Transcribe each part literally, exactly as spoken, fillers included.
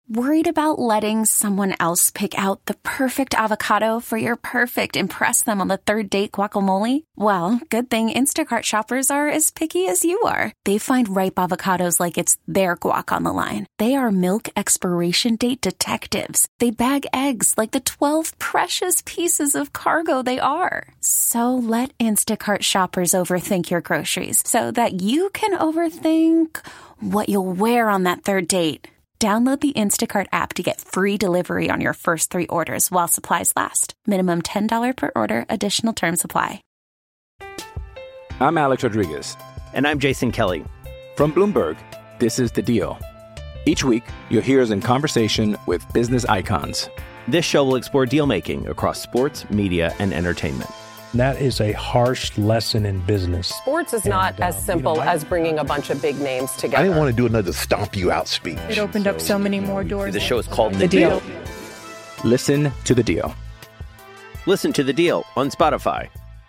Worried about letting someone else pick out the perfect avocado for your perfect impress them on the third date guacamole? Well, good thing Instacart shoppers are as picky as you are. They find ripe avocados like it's their guac on the line. They are milk expiration date detectives. They bag eggs like the twelve precious pieces of cargo they are. So let Instacart shoppers overthink your groceries so that you can overthink what you'll wear on that third date. Download the Instacart app to get free delivery on your first three orders while supplies last. Minimum ten dollars per order. Additional terms apply. I'm Alex Rodriguez. And I'm Jason Kelly. From Bloomberg, this is The Deal. Each week, you'll hear us in conversation with business icons. This show will explore deal-making across sports, media, and entertainment. That is a harsh lesson in business. Sports is not and, as simple you know, I, as bringing a bunch of big names together. I didn't want to do another stomp you out speech. It opened so, up so many more doors. The show is called The, the deal. deal. Listen to The Deal. Listen to The Deal on Spotify.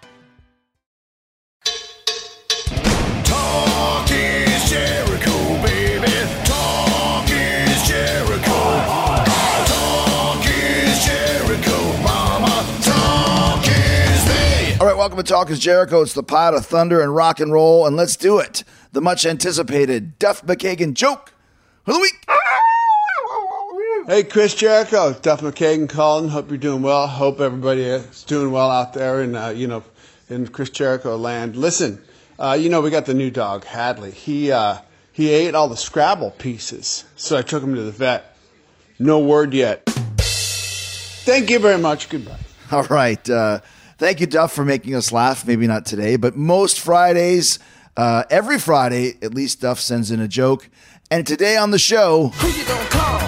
Talk is Jericho, baby. Talk is Jericho. Talk is Jericho, mama. Talk is me. All right, welcome to Talk is Jericho. It's the pot of thunder and rock and roll, and let's do it. The much anticipated Duff McKagan joke of the week. Hey, Chris Jericho, Duff McKagan calling. Hope you're doing well. Hope everybody is doing well out there in, uh, you know, in Chris Jericho land. Listen, uh, you know, we got the new dog, Hadley. He, uh, he ate all the Scrabble pieces, so I took him to the vet. No word yet. Thank you very much. Goodbye. All right. Uh, thank you, Duff, for making us laugh. Maybe not today, but most Fridays, uh, every Friday, at least Duff sends in a joke. And today on the show, Who you gonna call?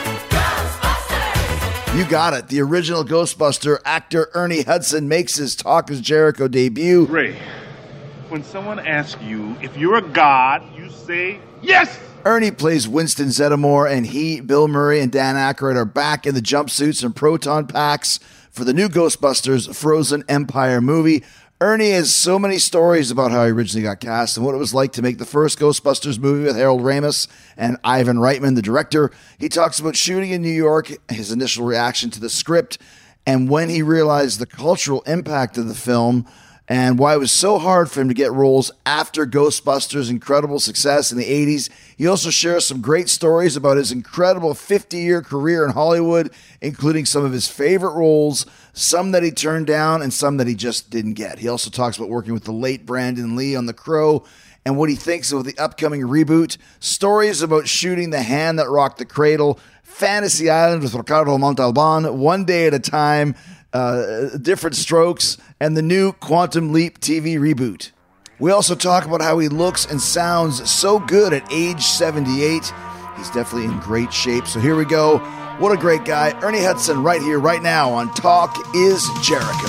You got it. The original Ghostbuster actor Ernie Hudson makes his Talk is Jericho debut. Ray, when someone asks you if you're a god, you say yes! Ernie plays Winston Zeddemore, and he, Bill Murray, and Dan Aykroyd are back in the jumpsuits and proton packs for the new Ghostbusters Frozen Empire movie. Ernie has so many stories about how he originally got cast and what it was like to make the first Ghostbusters movie with Harold Ramis and Ivan Reitman, the director. He talks about shooting in New York, his initial reaction to the script, and when he realized the cultural impact of the film and why it was so hard for him to get roles after Ghostbusters' incredible success in the eighties. He also shares some great stories about his incredible fifty-year career in Hollywood, including some of his favorite roles, some that he turned down, and some that he just didn't get. He also talks about working with the late Brandon Lee on The Crow and what he thinks of the upcoming reboot, stories about shooting The Hand That Rocked the Cradle, Fantasy Island with Ricardo Montalban, One Day at a Time, uh, Different Strokes, and the new Quantum Leap T V reboot. We also talk about how he looks and sounds so good at age seventy-eight. He's definitely in great shape. So here we go. What a great guy. Ernie Hudson right here, right now on Talk is Jericho.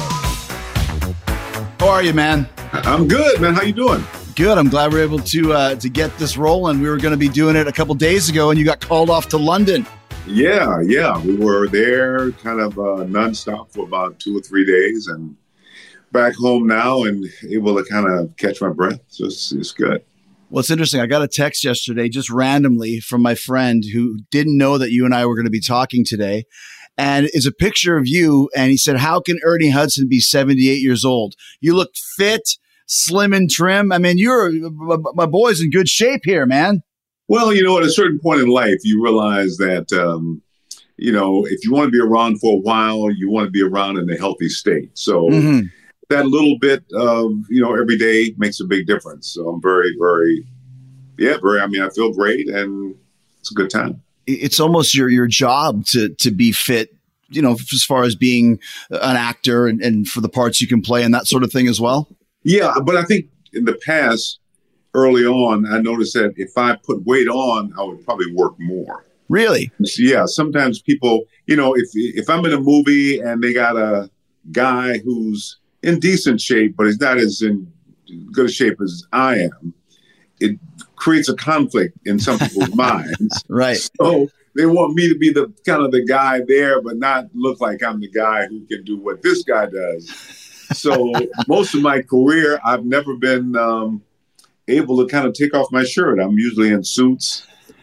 How are you, man? I'm good, man. How you doing? Good. I'm glad we're able to uh, to get this rolling. We were going to be doing it a couple days ago, and you got called off to London. Yeah, yeah. We were there kind of uh, nonstop for about two or three days, and back home now and able to kind of catch my breath. So it's, it's good. Well, it's interesting. I got a text yesterday just randomly from my friend who didn't know that you and I were going to be talking today. And it's a picture of you. And he said, how can Ernie Hudson be seventy-eight years old? You look fit, slim and trim. I mean, you're my boy's in good shape here, man. Well, you know, at a certain point in life, you realize that, um, you know, if you want to be around for a while, you want to be around in a healthy state. So mm-hmm. that little bit of, you know, every day makes a big difference. So I'm very, very, yeah, very, I mean, I feel great and it's a good time. It's almost your, your job to, to be fit, you know, as far as being an actor and, and for the parts you can play and that sort of thing as well. Yeah. But I think in the past, early on, I noticed that if I put weight on, I would probably work more. Really? Yeah. Sometimes people, you know, if, if I'm in a movie and they got a guy who's in decent shape, but he's not as in good a shape as I am, it creates a conflict in some people's minds. Right. So they want me to be the kind of the guy there, but not look like I'm the guy who can do what this guy does. So most of my career, I've never been um, able to kind of take off my shirt. I'm usually in suits.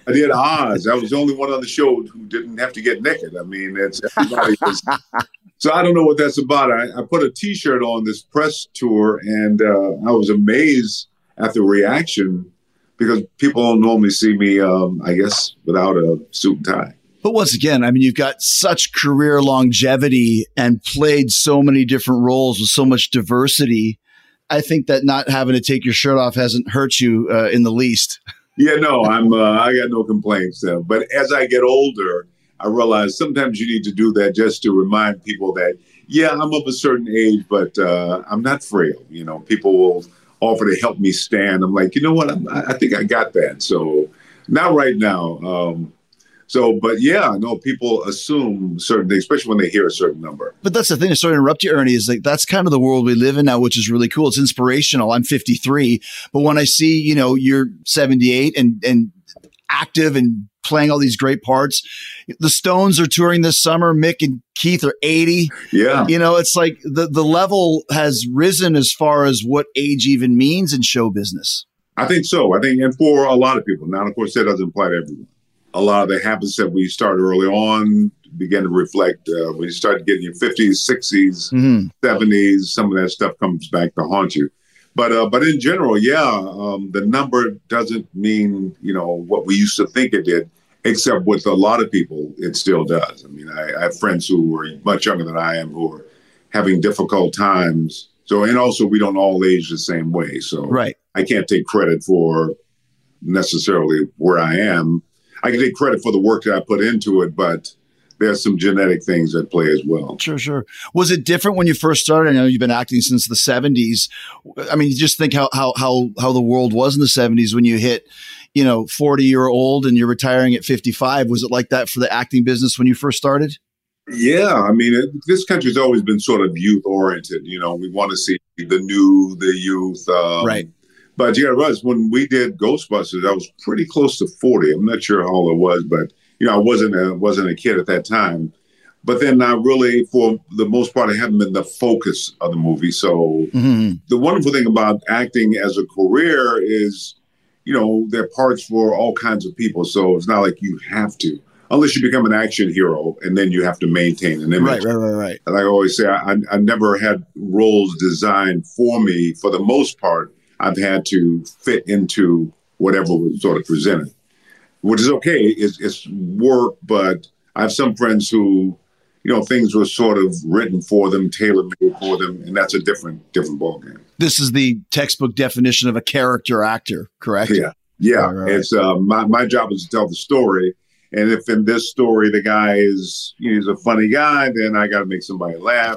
I did Oz. I was the only one on the show who didn't have to get naked. I mean, it's everybody was. So I don't know what that's about. I, I put a T-shirt on this press tour, and uh, I was amazed at the reaction because people don't normally see me, um, I guess, without a suit and tie. But once again, I mean, you've got such career longevity and played so many different roles with so much diversity. I think that not having to take your shirt off hasn't hurt you uh, in the least. Yeah, no, I'm. Uh, I got no complaints there. But as I get older, I realize sometimes you need to do that just to remind people that, yeah, I'm of a certain age, but uh, I'm not frail. You know, people will offer to help me stand. I'm like, you know what? I'm, I think I got that. So not right now. Um, So, but yeah, I know people assume certain things, especially when they hear a certain number. But that's the thing. Sorry to interrupt you, Ernie, is like, that's kind of the world we live in now, which is really cool. It's inspirational. I'm fifty-three, but when I see, you know, you're seventy-eight and, and active and playing all these great parts, the Stones are touring this summer. Mick and Keith are eighty. Yeah. You know, it's like the, the level has risen as far as what age even means in show business. I think so. I think, and for a lot of people. Now, of course, that doesn't apply to everyone. A lot of the habits that we started early on began to reflect. Uh, when you start getting your fifties, sixties, mm-hmm. seventies, some of that stuff comes back to haunt you. But uh, but in general, yeah, um, the number doesn't mean, you know, what we used to think it did, except with a lot of people, it still does. I mean, I, I have friends who are much younger than I am who are having difficult times. So, and also we don't all age the same way. So right. I can't take credit for necessarily where I am. I can take credit for the work that I put into it, but there's some genetic things that play as well. Sure, sure. Was it different when you first started? I know you've been acting since the seventies. I mean, you just think how how how how the world was in the seventies when you hit, you know, forty year old and you're retiring at fifty-five. Was it like that for the acting business when you first started? Yeah, I mean, it, this country's always been sort of youth oriented. You know, we want to see the new, the youth, um, right. But yeah, Russ, when we did Ghostbusters, I was pretty close to forty. I'm not sure how old I was, but you know, I wasn't a, wasn't a kid at that time. But then I really, for the most part, I haven't been the focus of the movie. So mm-hmm. the wonderful thing about acting as a career is, you know, there are parts for all kinds of people. So it's not like you have to, unless you become an action hero and then you have to maintain an image. Right, right, right, right. Like I always say, I, I never had roles designed for me for the most part. I've had to fit into whatever was sort of presented, which is okay. It's, it's work, but I have some friends who, you know, things were sort of written for them, tailor-made for them, and that's a different, different ballgame. This is the textbook definition of a character actor, correct? Yeah, yeah. Right, right. It's uh, my my job is to tell the story, and if in this story the guy is, you know, he's a funny guy, then I got to make somebody laugh.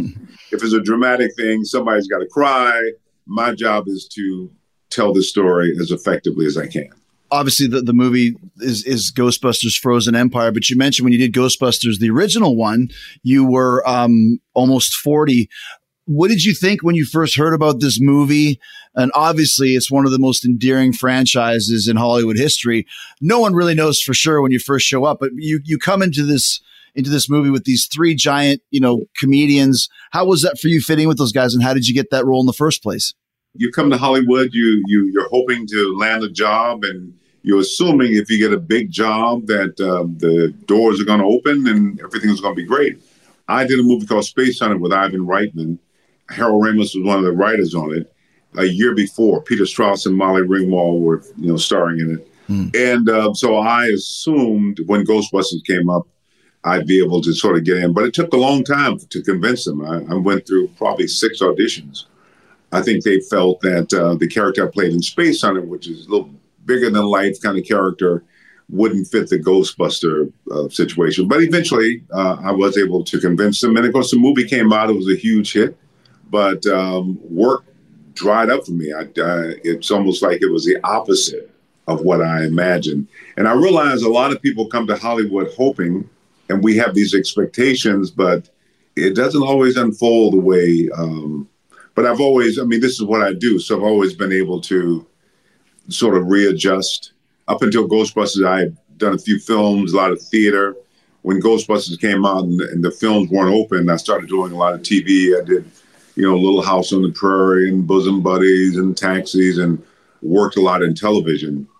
If it's a dramatic thing, somebody's got to cry. My job is to tell the story as effectively as I can. Obviously, the, the movie is, is Ghostbusters Frozen Empire, but you mentioned when you did Ghostbusters, the original one, you were um, almost forty. What did you think when you first heard about this movie? And obviously, it's one of the most endearing franchises in Hollywood history. No one really knows for sure when you first show up, but you you come into this into this movie with these three giant, you know, comedians. How was that for you fitting with those guys, and how did you get that role in the first place? You come to Hollywood, you you you're hoping to land a job, and you're assuming if you get a big job that um, the doors are going to open and everything's going to be great. I did a movie called Space Hunter with Ivan Reitman. Harold Ramis was one of the writers on it. A year before, Peter Strauss and Molly Ringwald were, you know, starring in it. Mm. And uh, so I assumed when Ghostbusters came up, I'd be able to sort of get in. But it took a long time to convince them. I, I went through probably six auditions. I think they felt that uh, the character I played in Space Hunter, which is a little bigger than life kind of character, wouldn't fit the Ghostbuster uh, situation. But eventually, uh, I was able to convince them. And of course, the movie came out. It was a huge hit. But um, work dried up for me. I, I, it's almost like it was the opposite of what I imagined. And I realized a lot of people come to Hollywood hoping, and we have these expectations, but it doesn't always unfold the way um, But I've always, I mean, this is what I do. So I've always been able to sort of readjust. Up until Ghostbusters, I had done a few films, a lot of theater. When Ghostbusters came out and, and the films weren't open, I started doing a lot of T V. I did, you know, Little House on the Prairie and Bosom Buddies and Taxis, and worked a lot in television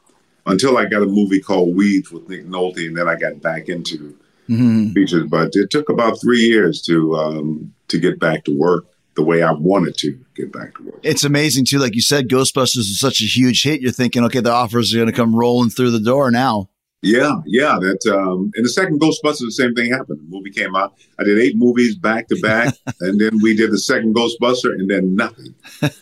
until I got a movie called Weeds with Nick Nolte, and then I got back into mm-hmm. features. But it took about three years to um, to get back to work the way I wanted to get back to work. It's amazing, too. Like you said, Ghostbusters was such a huge hit. You're thinking, okay, the offers are going to come rolling through the door now. Yeah, yeah. That um, and the second Ghostbusters, the same thing happened. The movie came out. I did eight movies back to back, and then we did the second Ghostbuster, and then nothing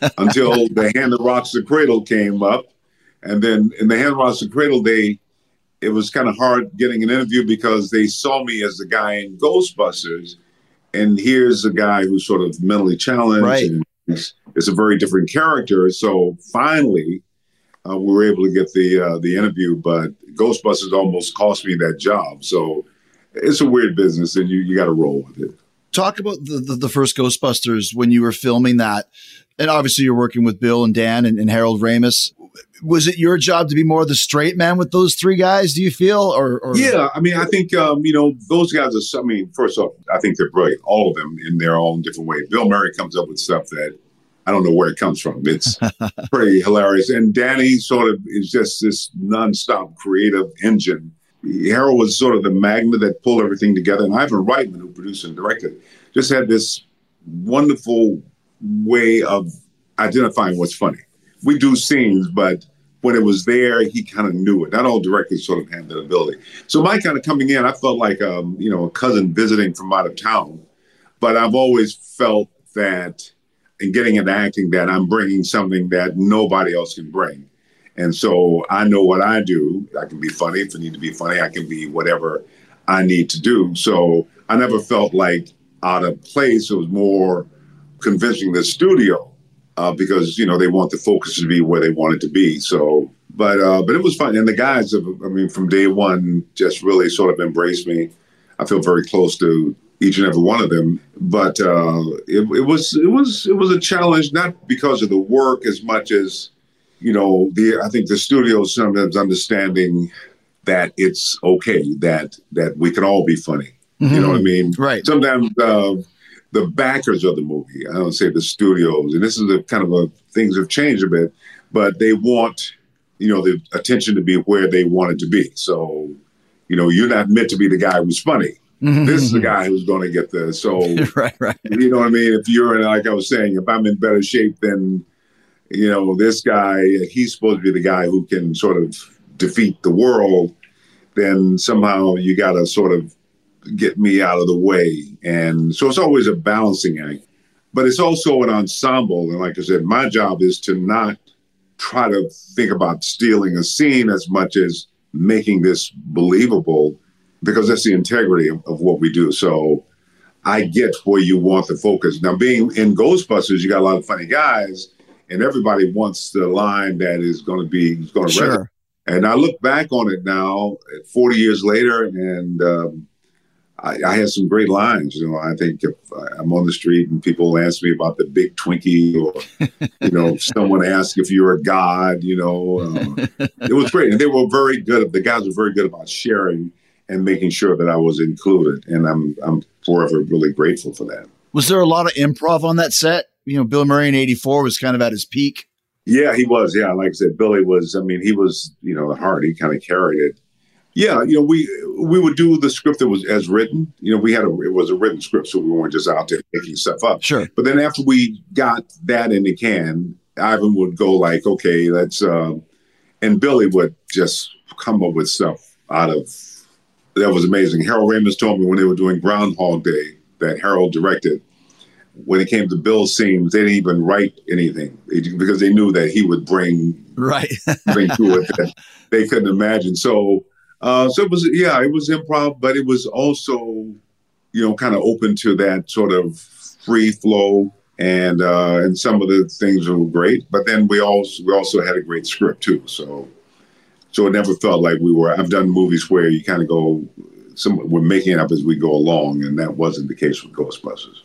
until The Hand That Rocks the Cradle came up. And then in The Hand That Rocks the Cradle, they it was kind of hard getting an interview because they saw me as the guy in Ghostbusters. And here's a guy who's sort of mentally challenged. Right. And it's, it's a very different character. So finally, uh, we were able to get the uh, the interview. But Ghostbusters almost cost me that job. So it's a weird business, and you, you got to roll with it. Talk about the, the, the first Ghostbusters when you were filming that. And obviously you're working with Bill and Dan and, and Harold Ramis. Was it your job to be more the straight man with those three guys, do you feel? Or, or? Yeah, I mean, I think, um, you know, those guys are, I mean, first off, I think they're brilliant, all of them in their own different way. Bill Murray comes up with stuff that I don't know where it comes from. It's pretty hilarious. And Danny sort of is just this nonstop creative engine. Harold was sort of the magnet that pulled everything together. And Ivan Reitman, who produced and directed, just had this wonderful way of identifying what's funny. We do scenes, but when it was there, he kind of knew it. Not all directors sort of had that ability. So my kind of coming in, I felt like, um, you know, a cousin visiting from out of town. But I've always felt that in getting into acting, that I'm bringing something that nobody else can bring. And so I know what I do. I can be funny if I need to be funny. I can be whatever I need to do. So I never felt like out of place. It was more convincing the studio. Uh, because, you know, they want the focus to be where they want it to be. So, but uh, but it was fun. And the guys, have, I mean, from day one, just really sort of embraced me. I feel very close to each and every one of them. But uh, it, it was it was it was a challenge, not because of the work as much as, you know, the I think the studio sometimes understanding that it's okay, that that we can all be funny. Mm-hmm. You know what I mean? Right. Sometimes. Uh, The backers of the movie, I don't say the studios, and this is the kind of a, things have changed a bit, but they want, you know, the attention to be where they want it to be. So, you know, you're not meant to be the guy who's funny. Mm-hmm. This is the guy who's going to get the, so, right, right. You know what I mean? If you're in, like I was saying, if I'm in better shape than, you know, this guy, he's supposed to be the guy who can sort of defeat the world, then somehow you got to sort of get me out of the way. And so it's always a balancing act, but it's also an ensemble. And like I said, my job is to not try to think about stealing a scene as much as making this believable, because that's the integrity of, of what we do. So I get where you want the focus. Now, being in Ghostbusters, you got a lot of funny guys, and everybody wants the line that is going to be going to sure. resonate. And I look back on it now, forty years later, and um, I, I had some great lines. You know, I think if I'm on the street and people ask me about the big Twinkie, or you know, someone asks if you're a god, you know, uh, it was great. And they were very good. The guys were very good about sharing and making sure that I was included. And I'm I'm forever really grateful for that. Was there a lot of improv on that set? You know, Bill Murray in eighty-four was kind of at his peak. Yeah, he was. Yeah, like I said, Billy was, I mean, he was, you know, the heart. He kind of carried it. Yeah, you know, we we would do the script that was as written. You know, we had a, it was a written script, so we weren't just out there making stuff up. Sure. But then after we got that in the can, Ivan would go like, okay, let's, uh, and Billy would just come up with stuff out of, that was amazing. Harold Ramis told me when they were doing Groundhog Day that Harold directed, when it came to Bill's scenes, they didn't even write anything because they knew that he would bring right bring to it that they couldn't imagine. So, uh, so it was, yeah, it was improv, but it was also, you know, kind of open to that sort of free flow, and uh, and some of the things were great. But then we also we also had a great script too. So, so it never felt like we were. I've done movies where you kind of go, some we're making it up as we go along, and that wasn't the case with Ghostbusters.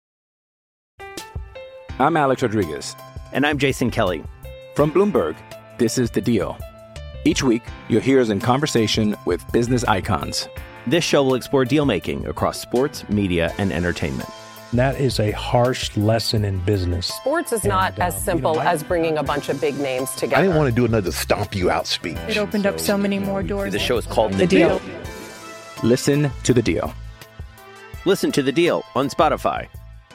I'm Alex Rodriguez. And I'm Jason Kelly. From Bloomberg, this is The Deal. Each week, you'll hear us in conversation with business icons. This show will explore deal-making across sports, media, and entertainment. And that is a harsh lesson in business. Sports is And, not as um, simple you know, I- as bringing a bunch of big names together. I didn't want to do another stomp you out speech. It opened up so many more doors. The show is called The, The Deal. Deal. Listen to the deal. Listen to The Deal on Spotify.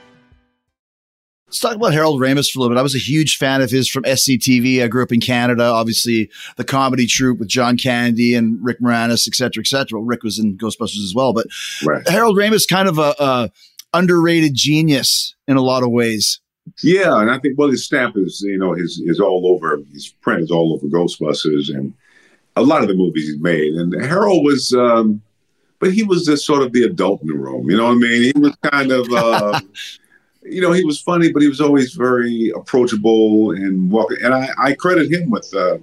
Let's talk about Harold Ramis for a little bit. I was a huge fan of his from S C T V. I grew up in Canada, obviously the comedy troupe with John Candy and Rick Moranis, et cetera, et cetera. Well, Rick was in Ghostbusters as well, but Right. Harold Ramis kind of a, a underrated genius in a lot of ways. Yeah, and I think, well, his stamp is, you know, his is all over, his print is all over Ghostbusters and a lot of the movies he's made. And Harold was, um, but he was just sort of the adult in the room, you know what I mean? He was kind of, uh, you know, he was funny, but he was always very approachable and welcome. And I, I credit him with uh,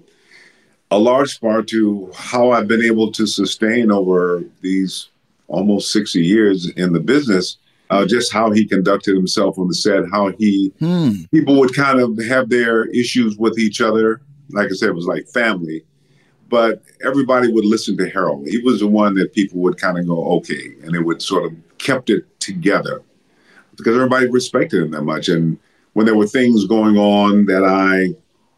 a large part to how I've been able to sustain over these almost sixty years in the business. Uh, just how he conducted himself on the set, how he Hmm. people would kind of have their issues with each other. Like I said, it was like family, but everybody would listen to Harold. He was the one that people would kind of go, okay, and it would sort of kept it together because everybody respected him that much. And when there were things going on that I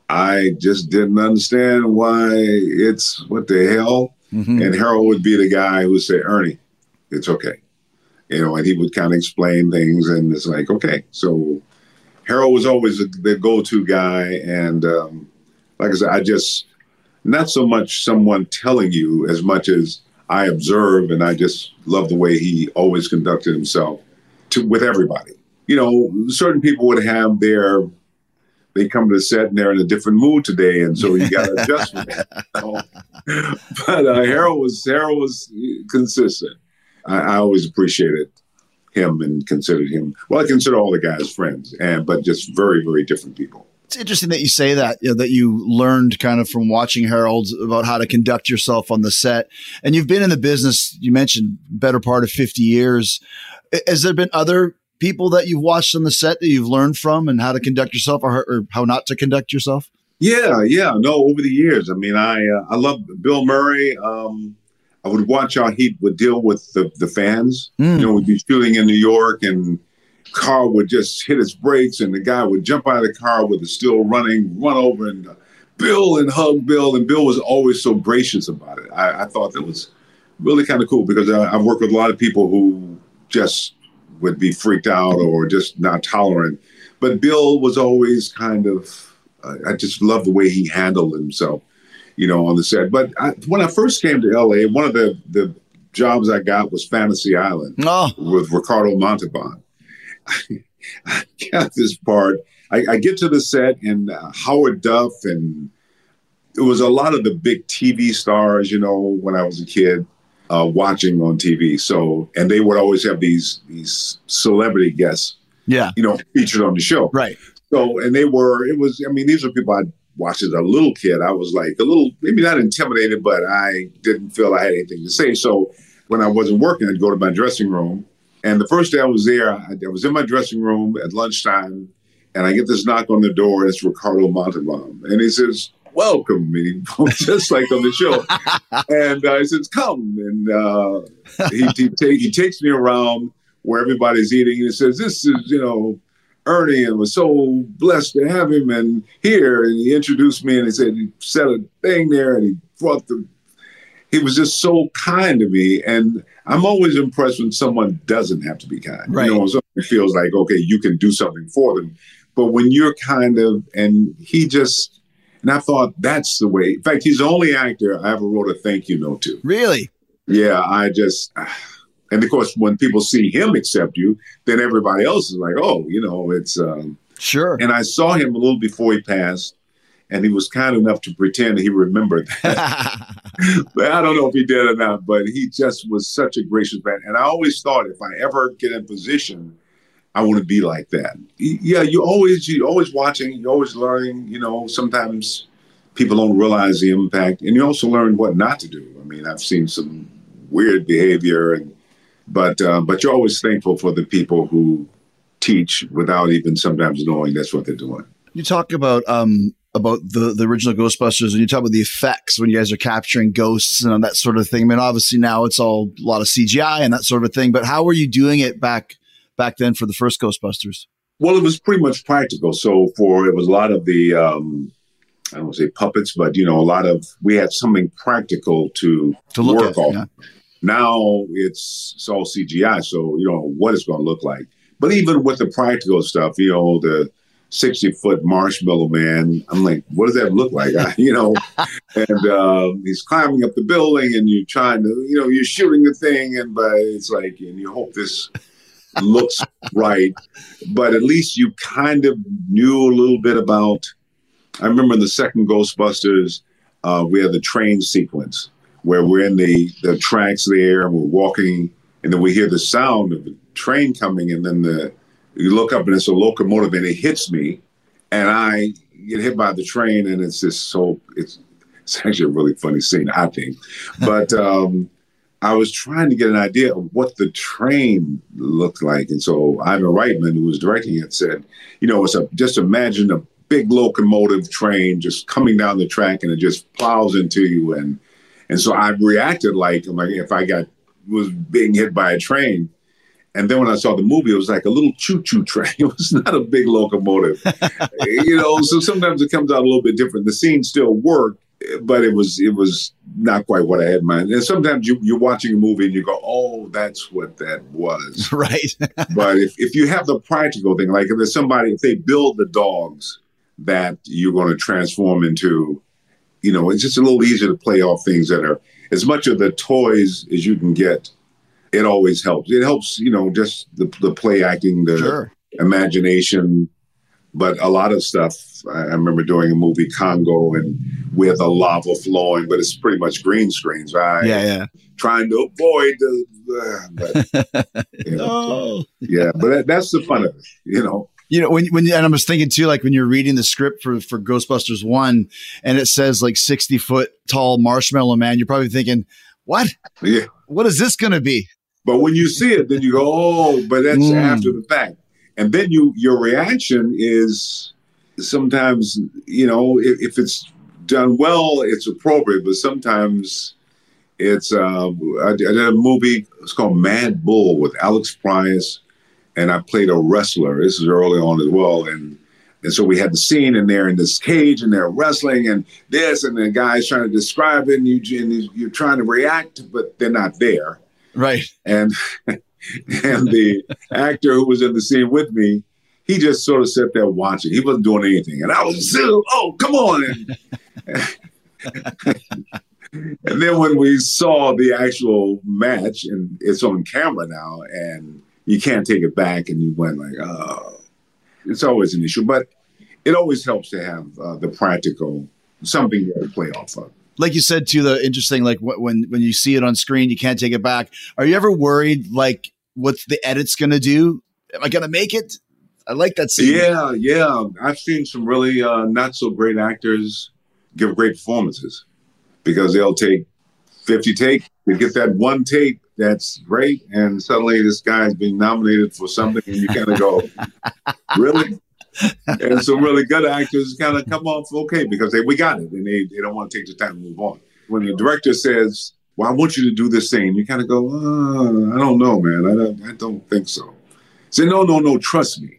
I just didn't understand why it's what the hell, Mm-hmm. and Harold would be the guy who would say, Ernie, it's okay. You know, and he would kind of explain things, and it's like, okay. So Harold was always the go-to guy, and um, like I said, I just not so much someone telling you as much as I observe, and I just love the way he always conducted himself to with everybody. You know, certain people would have their they come to the set and they're in a different mood today, and so you got to adjust with that. You know? But uh, Harold was Harold was consistent. I, I always appreciated him and considered him. Well, I consider all the guys friends, and but just very, very different people. It's interesting that you say that, you know, that you learned kind of from watching Harold about how to conduct yourself on the set. And you've been in the business, you mentioned, better part of fifty years. Has there been other people that you've watched on the set that you've learned from and how to conduct yourself or, or how not to conduct yourself? Yeah, yeah. No, over the years. I mean, I uh, I love Bill Murray. Um, I would watch how he would deal with the, the fans. Mm. You know, we'd be shooting in New York and car would just hit its brakes and the guy would jump out of the car with it still running, run over and uh, Bill and hug Bill. And Bill was always so gracious about it. I, I thought that was really kind of cool because I, I've worked with a lot of people who just would be freaked out or just not tolerant. But Bill was always kind of, uh, I just love the way he handled himself, you know, on the set. But I, when I first came to L A, one of the, the jobs I got was Fantasy Island oh. with Ricardo Montalban. I got this part. I, I get to the set and uh, Howard Duff, and it was a lot of the big T V stars, you know, when I was a kid uh, watching on T V. So, and they would always have these these celebrity guests, yeah, you know, featured on the show. Right. So, and they were, it was, I mean, these are people I watched as a little kid. I was like a little, maybe not intimidated, but I didn't feel I had anything to say. So when I wasn't working, I'd go to my dressing room. And the first day I was there, I, I was in my dressing room at lunchtime, and I get this knock on the door, and it's Ricardo Montalban. And he says, welcome, me, just like on the show. And uh, he says, come. And uh, he, he, take, he takes me around where everybody's eating, and he says, this is, you know, Ernie, and was so blessed to have him and here. And he introduced me, and he said, he said a thing there, and he brought the, he was just so kind to me. And I'm always impressed when someone doesn't have to be kind. Right. You know, when someone feels like, okay, you can do something for them. But when you're kind of, and he just, and I thought that's the way. In fact, he's the only actor I ever wrote a thank you note to. Really? Yeah, I just, and of course, when people see him accept you, then everybody else is like, oh, you know, it's. Um, sure. And I saw him a little before he passed, and he was kind enough to pretend he remembered that. But I don't know if he did or not, but he just was such a gracious man. And I always thought if I ever get in position, I want to be like that. Yeah, you always, you're always watching, you're always learning, you know, sometimes people don't realize the impact. And you also learn what not to do. I mean, I've seen some weird behavior, and but uh, but you're always thankful for the people who teach without even sometimes knowing that's what they're doing. You talk about um about the, the original Ghostbusters, and you talk about the effects when you guys are capturing ghosts and that sort of thing. I mean, obviously now it's all a lot of C G I and that sort of thing, but how were you doing it back back then for the first Ghostbusters? Well, it was pretty much practical. So for, it was a lot of the, um, I don't want to say puppets, but, you know, a lot of, we had something practical to, to look work at, on. Yeah. Now it's, it's all C G I, so you don't know what it's going to look like. But even with the practical stuff, you know, the sixty-foot Marshmallow Man, I'm like, what does that look like? I, you know, and uh, he's climbing up the building and you're trying to, you know, you're shooting the thing, and but it's like, and you hope this looks right. But at least you kind of knew a little bit about, I remember in the second Ghostbusters, uh, we had the train sequence where we're in the, the tracks there and we're walking, and then we hear the sound of the train coming, and then the you look up and it's a locomotive and it hits me, and I get hit by the train, and it's just so it's it's actually a really funny scene, I think. But um, I was trying to get an idea of what the train looked like, and so Ivan Reitman, who was directing it, said, you know, it's a just imagine a big locomotive train just coming down the track, and it just plows into you, and and so I reacted like like if I got was being hit by a train. And then when I saw the movie, it was like a little choo-choo train. It was not a big locomotive, you know. So sometimes it comes out a little bit different. The scene still worked, but it was it was not quite what I had in mind. And sometimes you, you're watching a movie and you go, "Oh, that's what that was." Right. But if, if you have the practical thing, like if there's somebody, if they build the dogs that you're going to transform into, you know, it's just a little easier to play off things that are as much of the toys as you can get. It always helps. It helps, you know, just the, the play acting, the sure. imagination. But a lot of stuff, I, I remember doing a movie, Congo, and we had the lava flowing, but it's pretty much green screens, right? Yeah, yeah. Trying to avoid the, uh, but, you know, oh. yeah, but that, that's the fun of it, you know. You know, when, when, and I was thinking too, like when you're reading the script for, for Ghostbusters one and it says like sixty foot tall Marshmallow Man, you're probably thinking, what? Yeah. What is this going to be? But when you see it, then you go, oh, but that's mm. after the fact. And then you, your reaction is sometimes, you know, if, if it's done well, it's appropriate. But sometimes it's, uh, I, I did a movie, it's called Mad Bull with Alex Price. And I played a wrestler. This is early on as well. And and so we had the scene and they're in this cage and they're wrestling and this, and the guy's trying to describe it and, you, and you're trying to react, but they're not there. Right. And and the actor who was in the scene with me, he just sort of sat there watching. He wasn't doing anything. And I was, oh, come on. And, and then when we saw the actual match, and it's on camera now, and you can't take it back, and you went like, oh, it's always an issue. But it always helps to have uh, the practical, something to play off of. Like you said, too, the interesting, like wh- when, when you see it on screen, you can't take it back. Are you ever worried, like, what's the edit's going to do? Am I going to make it? I like that scene. Yeah, yeah. I've seen some really uh, not so great actors give great performances because they'll take fifty takes to get that one take that's great. And suddenly this guy's being nominated for something and you kind of go, really? And some really good actors kind of come off okay because they we got it and they, they don't want to take the time to move on. When the director says, well, I want you to do this thing, you kind of go, oh, I don't know, man. I don't, I don't think so. Say, no, no, no, trust me.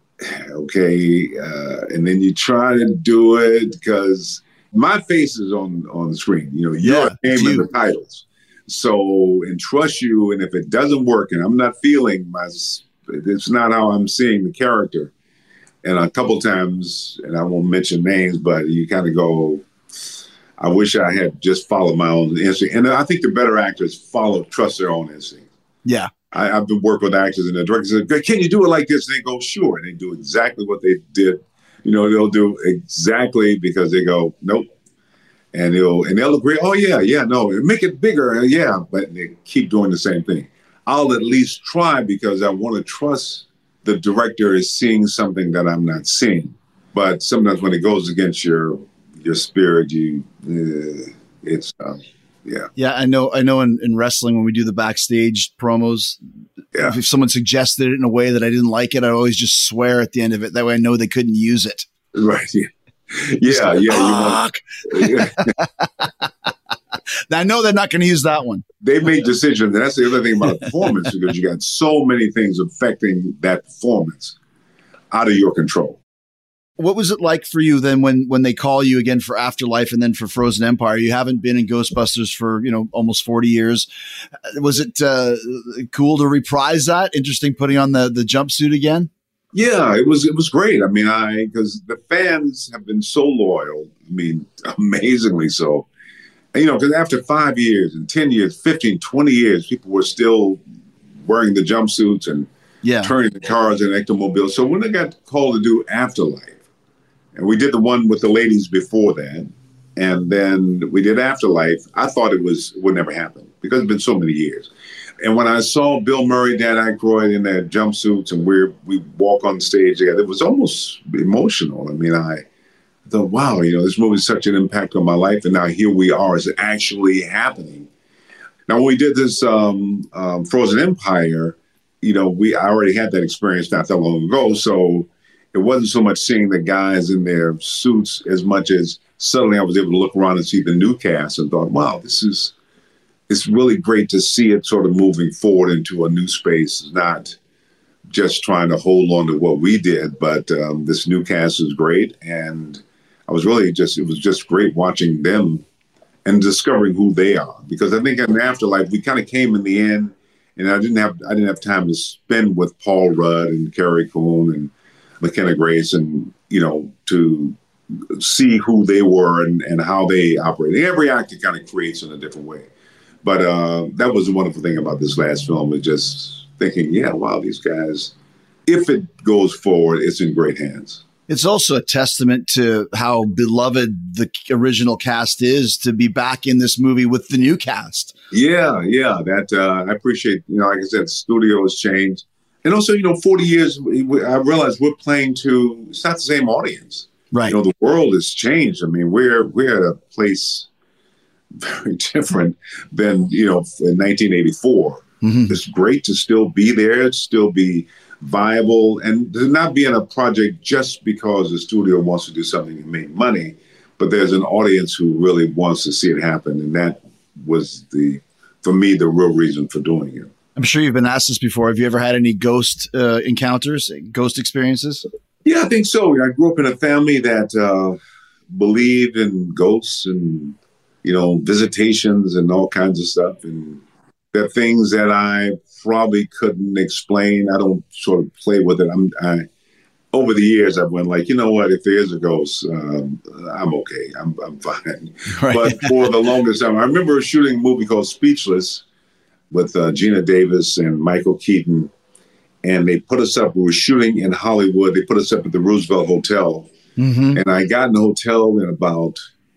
Okay. Uh, and then you try to do it because my face is on, on the screen. You know, your yeah, name and the titles. So, and trust you. And if it doesn't work and I'm not feeling my, it's not how I'm seeing the character. And a couple times, and I won't mention names, but you kind of go, I wish I had just followed my own instinct. And I think the better actors follow, trust their own instinct. Yeah. I, I've been working with actors and the directors say, can you do it like this? And they go, sure. And they do exactly what they did. You know, they'll do exactly because they go, nope. And they'll, and they'll agree, oh, yeah, yeah, no, make it bigger. Yeah. But they keep doing the same thing. I'll at least try because I want to trust the director is seeing something that I'm not seeing. But sometimes when it goes against your your spirit, you uh, it's um, yeah. Yeah, I know. I know. In, in wrestling, when we do the backstage promos, yeah. if, if someone suggested it in a way that I didn't like it, I always just swear at the end of it. That way, I know they couldn't use it. Right. Yeah. Yeah. Yeah. You want, yeah. I know they're not going to use that one. They made decisions. And that's the other thing about a performance, because you got so many things affecting that performance out of your control. What was it like for you then when when they call you again for Afterlife and then for Frozen Empire? You haven't been in Ghostbusters for, you know, almost forty years. Was it uh, cool to reprise that? Interesting putting on the, the jumpsuit again? Yeah, it was it was great. I mean, I because the fans have been so loyal. I mean, amazingly so. And, you know, because after five years and ten years, fifteen, twenty years, people were still wearing the jumpsuits and yeah. turning the cars and ectomobiles. So when they got called to do Afterlife, and we did the one with the ladies before that, and then we did Afterlife, I thought it was would never happen because it's been so many years. And when I saw Bill Murray, Dan Aykroyd in their jumpsuits, and we we walk on stage together, it was almost emotional. I mean, I thought, wow, you know, this movie is such an impact on my life, and now here we are, it's actually happening. Now, when we did this um, um, Frozen Empire, you know, we I already had that experience not that long ago, so it wasn't so much seeing the guys in their suits as much as suddenly I was able to look around and see the new cast and thought, wow, this is it's really great to see it sort of moving forward into a new space, not just trying to hold on to what we did, but um, this new cast is great. And I was really just, it was just great watching them and discovering who they are. Because I think in Afterlife, we kind of came in the end, and I didn't have I didn't have time to spend with Paul Rudd and Carrie Coon and McKenna Grace, and, you know, to see who they were and, and how they operated. Every actor kind of creates in a different way. But uh, that was the wonderful thing about this last film, is just thinking, yeah, wow, these guys, if it goes forward, it's in great hands. It's also a testament to how beloved the original cast is to be back in this movie with the new cast. Yeah, yeah, that uh, I appreciate, you know, like I said, the studio has changed. And also, you know, forty years, I realized we're playing to, it's not the same audience. Right. You know, the world has changed. I mean, we're we're at a place very different than, you know, in nineteen eighty-four. Mm-hmm. It's great to still be there, to still be viable, and to not be in a project just because the studio wants to do something and make money, but there's an audience who really wants to see it happen. And that was, the, for me, the real reason for doing it. I'm sure you've been asked this before. Have you ever had any ghost uh, encounters, ghost experiences? Yeah, I think so. I grew up in a family that uh, believed in ghosts and, you know, visitations and all kinds of stuff. And there are things that I probably couldn't explain. I don't sort of play with it. I'm, I, over the years, I've went like, you know what, if there is a ghost, um, I'm okay. I'm, I'm fine. Right. But for the longest time, I remember shooting a movie called Speechless with uh, Gina Davis and Michael Keaton. And they put us up, we were shooting in Hollywood. They put us up at the Roosevelt Hotel. Mm-hmm. And I got in the hotel at about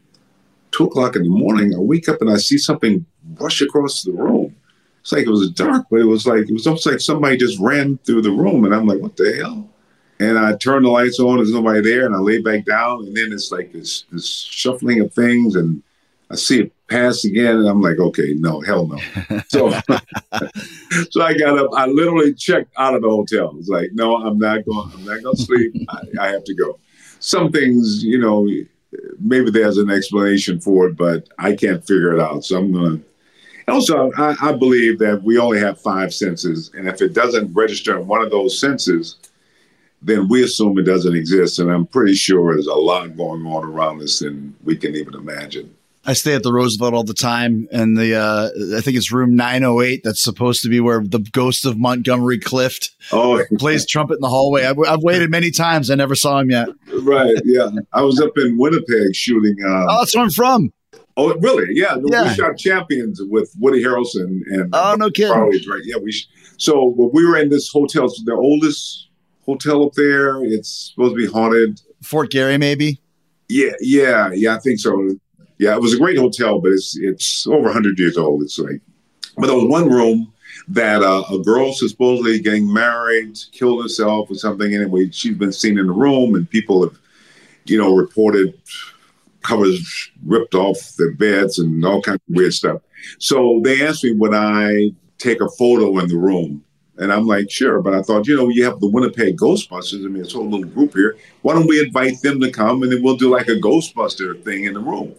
two o'clock in the morning. I wake up and I see something rush across the room. It's like it was dark, but it was like, it was almost like somebody just ran through the room. And I'm like, what the hell? And I turned the lights on, there's nobody there. And I lay back down. And then it's like this, this shuffling of things. And I see it pass again, and I'm like, okay, no, hell no. So, so I got up. I literally checked out of the hotel. It's like, no, I'm not going. I'm not going to sleep. I, I have to go. Some things, you know, maybe there's an explanation for it, but I can't figure it out. So I'm going to. Also, I, I believe that we only have five senses, and if it doesn't register in one of those senses, then we assume it doesn't exist. And I'm pretty sure there's a lot going on around us than we can even imagine. I stay at the Roosevelt all the time, and the uh, I think it's room nine oh eight. That's supposed to be where the ghost of Montgomery Clift oh, plays trumpet in the hallway. I've, I've waited many times. I never saw him yet. Right, yeah. I was up in Winnipeg shooting. Um, oh, that's where I'm from. Oh, really? Yeah. yeah. We shot Champions with Woody Harrelson. and Oh, no kidding. Charlie's, right. Yeah. We sh- so we were in this hotel, so the oldest hotel up there. It's supposed to be haunted. Fort Garry, maybe? Yeah, yeah, yeah, I think so. Yeah, it was a great hotel, but it's it's over one hundred years old. It's like, but there was one room that uh, a girl supposedly getting married, killed herself or something. Anyway, she's been seen in the room, and people have, you know, reported covers ripped off their beds and all kinds of weird stuff. So they asked me would I take a photo in the room. And I'm like, sure. But I thought, you know, you have the Winnipeg Ghostbusters. I mean, it's a whole little group here. Why don't we invite them to come and then we'll do like a Ghostbuster thing in the room?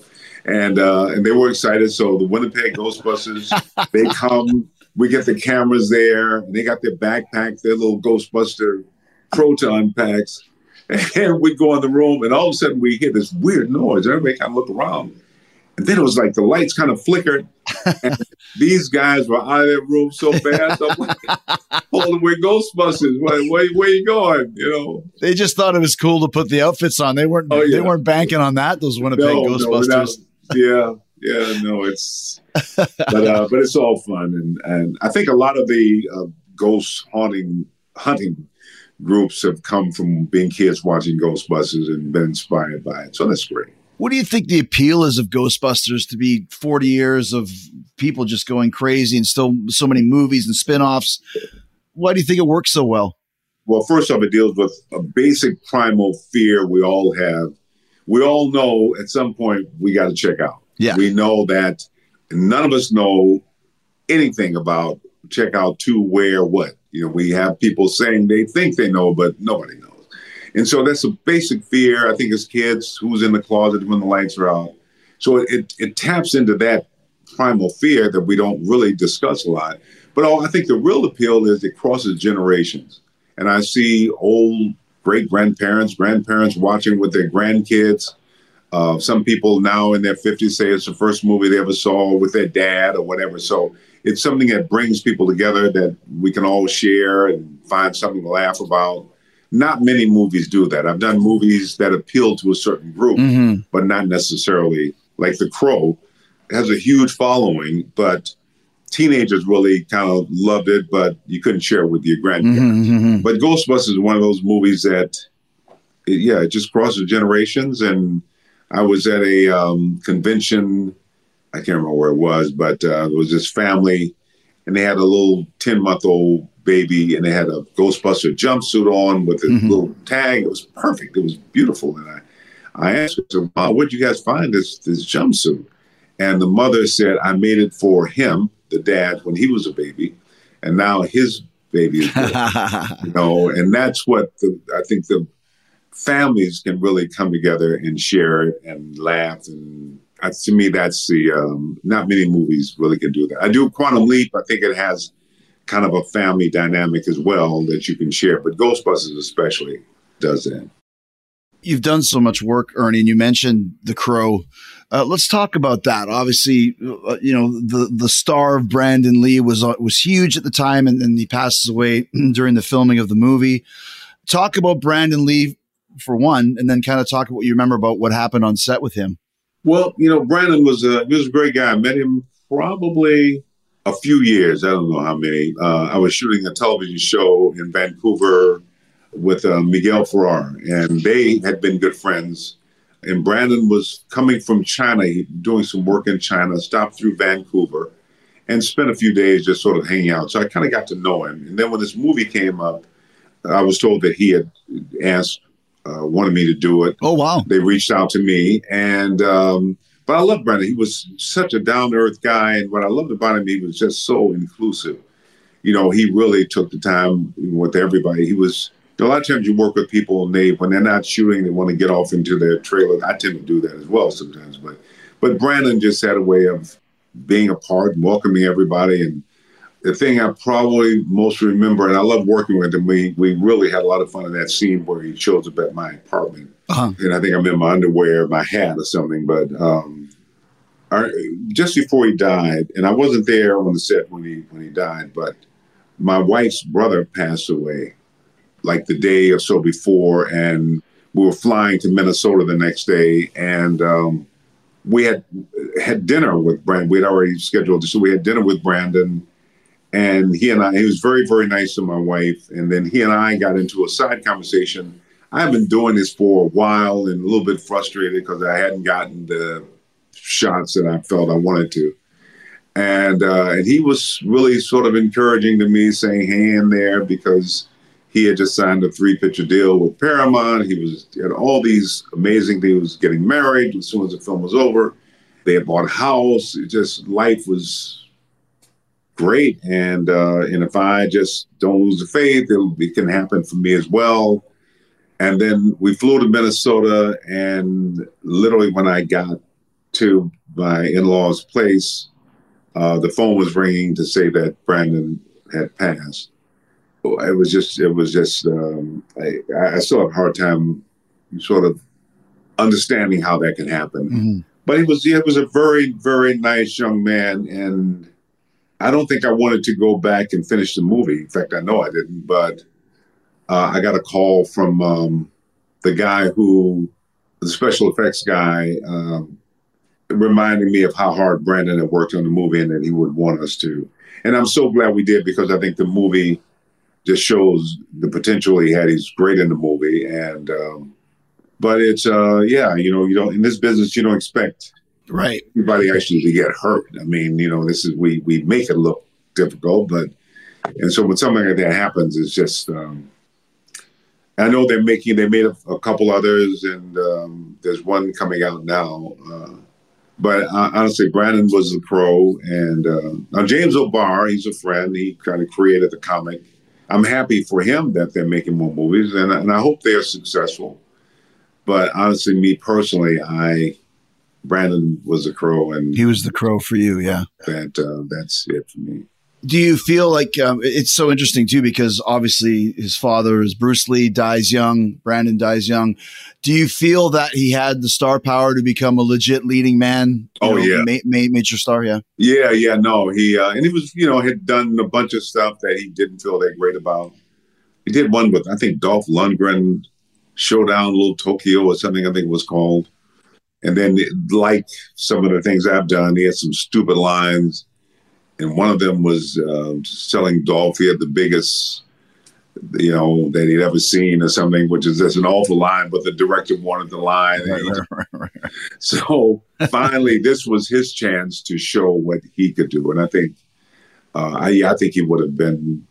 And uh, and they were excited. So the Winnipeg Ghostbusters, they come, we get the cameras there, and they got their backpack, their little Ghostbuster proton packs. And we go in the room, and all of a sudden we hear this weird noise. Everybody kind of look around. And then it was like the lights kind of flickered. And these guys were out of their room so fast. I'm like, holy, we're Ghostbusters. Where, where, where you going? You know, they just thought it was cool to put the outfits on. They weren't. Oh, yeah. They weren't banking on that. Those Winnipeg no, Ghostbusters. No, yeah, yeah. No, it's. But uh, but it's all fun, and and I think a lot of the uh, ghost haunting hunting groups have come from being kids watching Ghostbusters and been inspired by it. So that's great. What do you think the appeal is of Ghostbusters to be forty years of people just going crazy and still so many movies and spinoffs? Why do you think it works so well? Well, first off, it deals with a basic primal fear we all have. We all know at some point we got to check out. Yeah. We know that none of us know anything about check out to where, what. You know, we have people saying they think they know, but nobody knows. And so that's a basic fear, I think, as kids, who's in the closet when the lights are out. So it, it taps into that primal fear that we don't really discuss a lot. But I think the real appeal is it crosses generations. And I see old great-grandparents, grandparents watching with their grandkids. Uh, some people now in their fifties say it's the first movie they ever saw with their dad or whatever. So it's something that brings people together that we can all share and find something to laugh about. Not many movies do that. I've done movies that appeal to a certain group, mm-hmm. but not necessarily. Like The Crow has a huge following, but teenagers really kind of loved it, but you couldn't share it with your grandparents. Mm-hmm. But Ghostbusters is one of those movies that, it, yeah, it just crosses generations. And I was at a um, convention, I can't remember where it was, but uh, it was this family, and they had a little ten-month-old baby, and they had a Ghostbuster jumpsuit on with a mm-hmm. little tag. It was perfect. It was beautiful. And I, I asked her, Mom, where'd you guys find this, this jumpsuit? And the mother said, I made it for him, the dad, when he was a baby. And now his baby is born. You know, and that's what the, I think the families can really come together and share it and laugh. And uh, to me, that's the, um, not many movies really can do that. I do Quantum Leap. I think it has kind of a family dynamic as well that you can share. But Ghostbusters especially does that. You've done so much work, Ernie, and you mentioned The Crow. Uh, let's talk about that. Obviously, uh, you know, the, the star of Brandon Lee was uh, was huge at the time, and then he passes away during the filming of the movie. Talk about Brandon Lee for one, and then kind of talk about what you remember about what happened on set with him. Well, you know, Brandon was a, he was a great guy. I met him probably a few years. I don't know how many. Uh, I was shooting a television show in Vancouver with uh, Miguel Ferrer, and they had been good friends. And Brandon was coming from China, doing some work in China, stopped through Vancouver, and spent a few days just sort of hanging out. So I kind of got to know him. And then when this movie came up, I was told that he had asked, uh, wanted me to do it. Oh, wow. They reached out to me. And, um, but I love Brandon. He was such a down-to-earth guy. And what I loved about him, he was just so inclusive. You know, he really took the time with everybody. He was, a lot of times you work with people and they, when they're not shooting, they want to get off into their trailer. I tend to do that as well sometimes. But, but Brandon just had a way of being a part and welcoming everybody. And the thing I probably most remember, and I love working with him, we, we really had a lot of fun in that scene where he shows up at my apartment. Uh-huh. And I think I'm in my underwear, my hat or something. But um, our, just before he died, and I wasn't there on the set when he when he died, but my wife's brother passed away like the day or so before, and we were flying to Minnesota the next day, and um, we had had dinner with Brandon. We had already scheduled, so we had dinner with Brandon, and he and I, he was very, very nice to my wife, and then he and I got into a side conversation. I've been doing this for a while and a little bit frustrated because I hadn't gotten the shots that I felt I wanted to. And, uh, and he was really sort of encouraging to me, saying, hang in there, because he had just signed a three-picture deal with Paramount. He was had all these amazing things. He was getting married as soon as the film was over. They had bought a house. It just, life was great. And uh, and if I just don't lose the faith, it'll, it can happen for me as well. And then we flew to Minnesota, and literally when I got to my in-laws' place, uh, the phone was ringing to say that Brandon had passed. It was just, it was just, um, I, I still have a hard time sort of understanding how that can happen. Mm-hmm. But he was, he was a very, very nice young man. And I don't think I wanted to go back and finish the movie. In fact, I know I didn't, but uh, I got a call from um, the guy who, the special effects guy, um, reminding me of how hard Brandon had worked on the movie and that he would want us to. And I'm so glad we did, because I think the movie just shows the potential he had. He's great in the movie. And, um, but it's, uh, yeah, you know, you don't, in this business, you don't expect right everybody actually to get hurt. I mean, you know, this is, we, we make it look difficult, but, and so when something like that happens, it's just, um, I know they're making, they made a, a couple others, and um, there's one coming out now. Uh, but uh, honestly, Brandon was the Crow. And uh, now James O'Barr, he's a friend. He kind of created the comic. I'm happy for him that they're making more movies, and, and I hope they're successful. But honestly, me personally, I Brandon was the Crow, and he was the Crow for you. Yeah, that uh, that's it for me. Do you feel like um, it's so interesting too, because obviously his father is Bruce Lee, dies young, Brandon dies young. Do you feel that he had the star power to become a legit leading man? Oh, know, yeah. Ma- ma- major star. Yeah. Yeah. Yeah. No, he, uh, and he was, you know, had done a bunch of stuff that he didn't feel that great about. He did one with, I think, Dolph Lundgren, Showdown Little Tokyo or something, I think it was called. And then, like some of the things I've done, he had some stupid lines. And one of them was uh, selling Dolph. He had the biggest, you know, that he'd ever seen or something, which is just an awful line, but the director wanted the line. Right, right, right. So finally, this was his chance to show what he could do. And I think, uh, I, I think he would have been,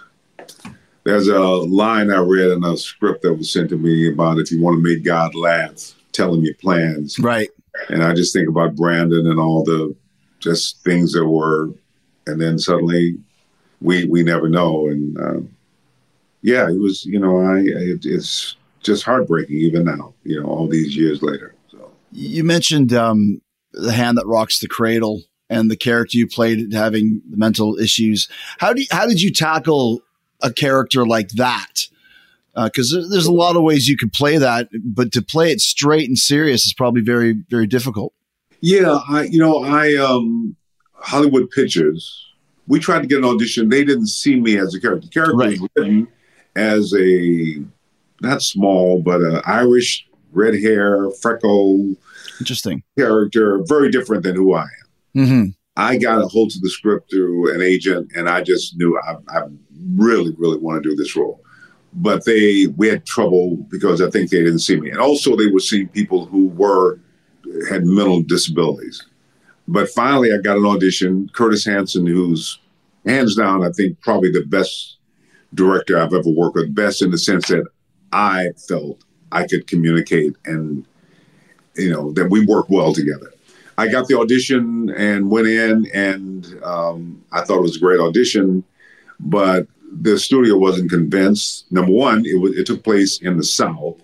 there's a line I read in a script that was sent to me about if you want to make God laugh, tell him your plans. Right. And I just think about Brandon and all the just things that were, and then suddenly we we never know. And uh, yeah, it was, you know, I it, it's just heartbreaking even now, you know, all these years later. So you mentioned um, The Hand That Rocks the Cradle and the character you played having mental issues. How do you, how did you tackle a character like that? Because uh, there's a lot of ways you could play that, but to play it straight and serious is probably very, very difficult. Yeah, I, you know, I, um, Hollywood Pictures, we tried to get an audition. They didn't see me as a character. The character right. was written as a, not small, but an Irish, red hair, freckle. Interesting. Character, very different than who I am. Mm-hmm. I got a hold of the script through an agent, and I just knew I, I really, really want to do this role. But they, we had trouble because I think they didn't see me. And also they were seeing people who were, had mental disabilities. But finally, I got an audition. Curtis Hanson, who's hands down, I think, probably the best director I've ever worked with. Best in the sense that I felt I could communicate and, you know, that we work well together. I got the audition and went in, and um, I thought it was a great audition, but the studio wasn't convinced. Number one, it, was, it took place in the South,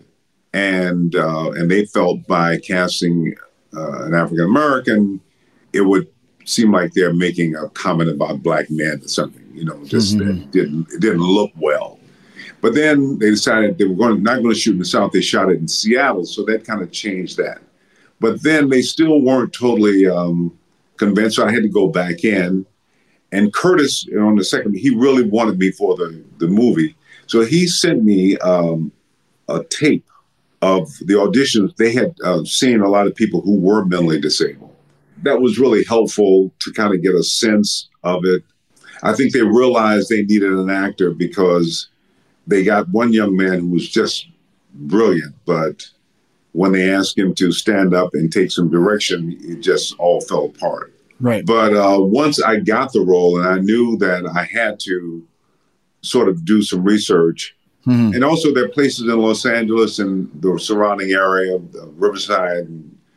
and uh, and they felt by casting uh, an African American, it would seem like they're making a comment about black men or something. You know, just mm-hmm. it didn't it didn't look well. But then they decided they were going not going to shoot in the South. They shot it in Seattle, so that kind of changed that. But then they still weren't totally um, convinced, so I had to go back in. And Curtis, you know, on the second, he really wanted me for the, the movie. So he sent me um, a tape of the auditions. They had uh, seen a lot of people who were mentally disabled. That was really helpful to kind of get a sense of it. I think they realized they needed an actor because they got one young man who was just brilliant, but when they asked him to stand up and take some direction, it just all fell apart. Right. But uh, once I got the role and I knew that I had to sort of do some research, mm-hmm. and also there are places in Los Angeles and the surrounding area, Riverside,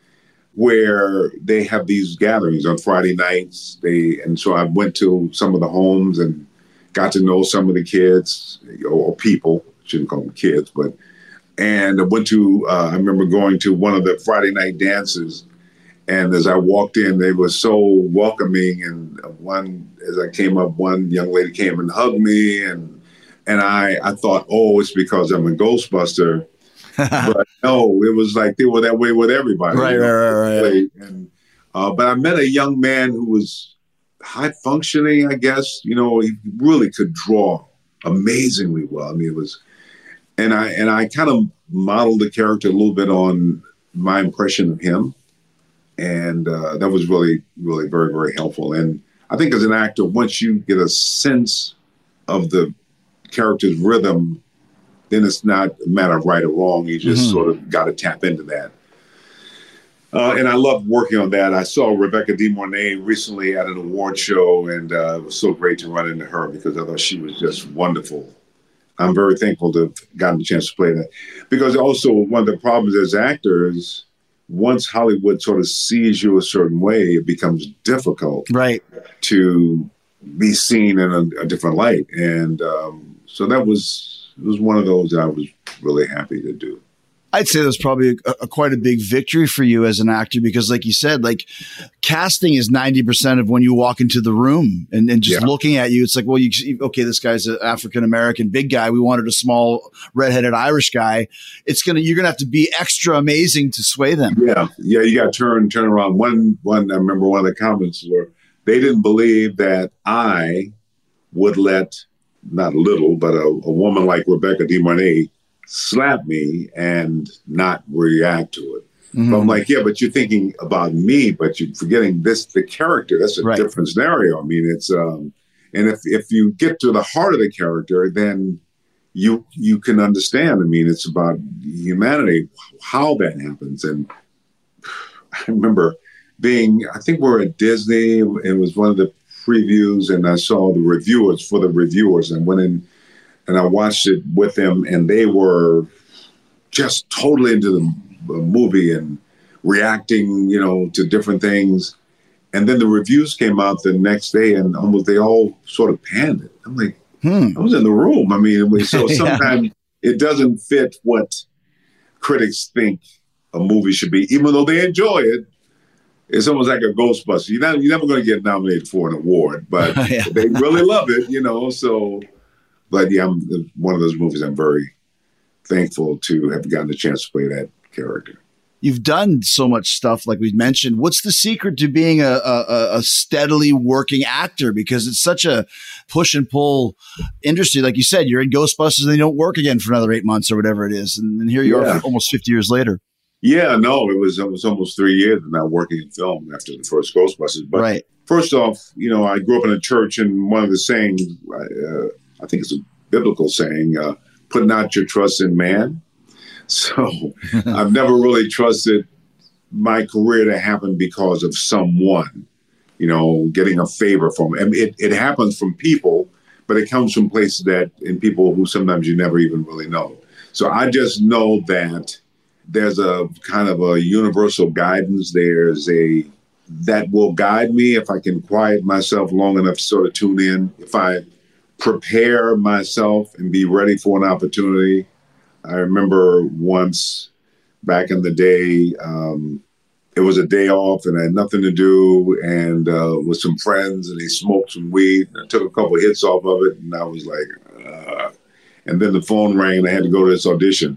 where they have these gatherings on Friday nights. They and so I went to some of the homes and got to know some of the kids or people. Shouldn't call them kids, but. And I went to, uh, I remember going to one of the Friday night dances, And as I walked in, they were so welcoming. And one, as I came up, one young lady came and hugged me. And and I, I thought, oh, it's because I'm a Ghostbuster. But no, it was like they were that way with everybody. Right, right, right, right. And, uh, but I met a young man who was high functioning, I guess. You know, he really could draw amazingly well. I mean, it was, and I and I kind of modeled the character a little bit on my impression of him. And uh, that was really, really very, very helpful. And I think as an actor, once you get a sense of the character's rhythm, then it's not a matter of right or wrong. You just mm-hmm. sort of got to tap into that. Uh, and I loved working on that. I saw Rebecca De Mornay recently at an award show, and uh, it was so great to run into her because I thought she was just wonderful. I'm very thankful to have gotten the chance to play that. Because also one of the problems as actors, once Hollywood sort of sees you a certain way, it becomes difficult right. to be seen in a, a different light. And um, so that was, it was one of those that I was really happy to do. I'd say that's probably a, a, quite a big victory for you as an actor, because like you said, like casting is ninety percent of when you walk into the room and, and just yeah. looking at you. It's like, well, you, okay, this guy's an African-American big guy. We wanted a small redheaded Irish guy. It's going to, you're going to have to be extra amazing to sway them. Yeah. Yeah. You got to turn, turn around. One, one, I remember one of the comments were, they didn't believe that I would let, not little, but a, a woman like Rebecca De Mornay slap me and not react to it. Mm-hmm. But I'm like, yeah, but you're thinking about me, but you're forgetting this, the character. That's a right. different scenario. I mean, it's, um, and if, if you get to the heart of the character, then you, you can understand. I mean, it's about humanity, how that happens. And I remember being, I think we're at Disney. It was one of the previews, and I saw the reviewers for the reviewers and went in, and I watched it with them, and they were just totally into the movie and reacting, you know, to different things. And then the reviews came out the next day, and almost they all sort of panned it. I'm like, hmm. I was in the room. I mean, so sometimes yeah. it doesn't fit what critics think a movie should be, even though they enjoy it. It's almost like a Ghostbuster. You're, not, you're never going to get nominated for an award, but yeah. they really love it, you know, so... But yeah, I'm, one of those movies I'm very thankful to have gotten the chance to play that character. You've done so much stuff, like we mentioned. What's the secret to being a, a, a steadily working actor? Because it's such a push and pull industry. Like you said, you're in Ghostbusters and they don't work again for another eight months or whatever it is. And then here you yeah. are almost fifty years later. Yeah, no, it was, it was almost three years of not working in film after the first Ghostbusters. But right. first off, you know, I grew up in a church, and one of the sayings, uh, I think it's a biblical saying, uh, put not your trust in man. So I've never really trusted my career to happen because of someone, you know, getting a favor from it. It, it happens from people, but it comes from places that, and people who sometimes you never even really know. So I just know that there's a kind of a universal guidance. There's a, that will guide me if I can quiet myself long enough to sort of tune in. If I prepare myself and be ready for an opportunity. I remember once back in the day, um, it was a day off and I had nothing to do, and uh, with some friends, and they smoked some weed. I took a couple of hits off of it, and I was like, uh, and then the phone rang and I had to go to this audition.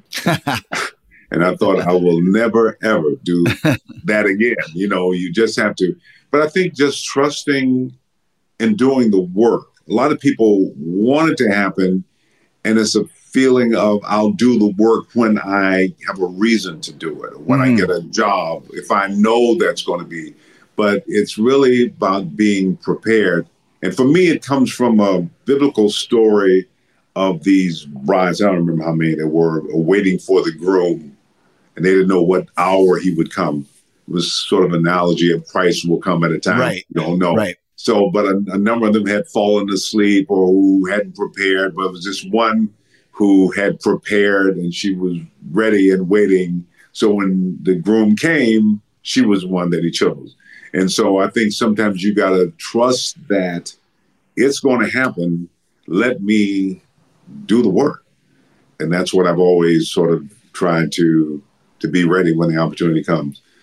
And I thought, I will never, ever do that again. You know, you just have to, but I think just trusting and doing the work. A lot of people want it to happen, and it's a feeling of I'll do the work when I have a reason to do it, or when mm. I get a job, if I know that's going to be. But it's really about being prepared. And for me, it comes from a biblical story of these brides. I don't remember how many there were, waiting for the groom, and they didn't know what hour he would come. It was sort of an analogy of Christ will come at a time right. you don't know. Right. So, but a, a number of them had fallen asleep or who hadn't prepared, but it was just one who had prepared, and she was ready and waiting. So when the groom came, she was one that he chose. And so I think sometimes you got to trust that it's going to happen. Let me do the work. And that's what I've always sort of tried to, to be ready when the opportunity comes.